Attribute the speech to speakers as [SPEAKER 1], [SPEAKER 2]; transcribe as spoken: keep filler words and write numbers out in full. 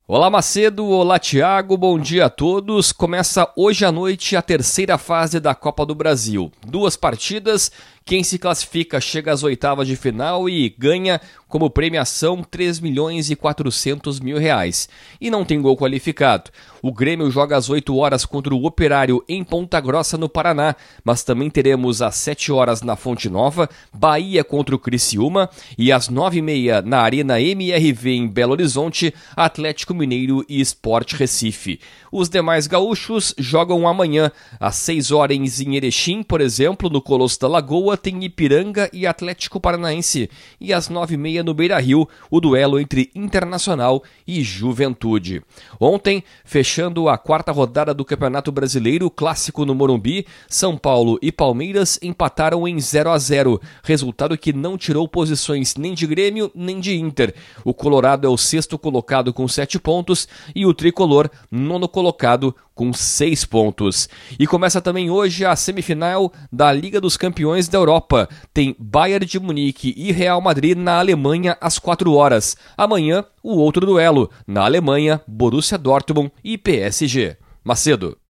[SPEAKER 1] Olá Macedo, olá Thiago, bom dia a todos. Começa hoje à noite a terceira fase da Copa do Brasil. Duas partidas, quem se classifica chega às oitavas de final e ganha como premiação três milhões e quatrocentos mil reais. E não tem gol qualificado. O Grêmio joga às oito horas contra o Operário em Ponta Grossa, no Paraná, mas também teremos às sete horas na Fonte Nova, Bahia contra o Criciúma e às nove e meia na Arena M R V em Belo Horizonte, Atlético Mineiro e Sport Recife. Os demais gaúchos jogam amanhã, às seis horas em Erechim, por exemplo, no Colosso da Lagoa, tem Ipiranga e Atlético Paranaense. E às nove e meia no Beira-Rio, o duelo entre Internacional e Juventude. Ontem, fechando a quarta rodada do Campeonato Brasileiro, clássico no Morumbi, São Paulo e Palmeiras empataram em zero a zero, resultado que não tirou posições nem de Grêmio nem de Inter. O Colorado é o sexto colocado com sete pontos e o Tricolor, nono colocado com seis pontos. E começa também hoje a semifinal da Liga dos Campeões da Europa. Tem Bayern de Munique e Real Madrid na Alemanha às quatro horas. Amanhã, o outro duelo. Na Alemanha, Borussia Dortmund e P S G. Macedo.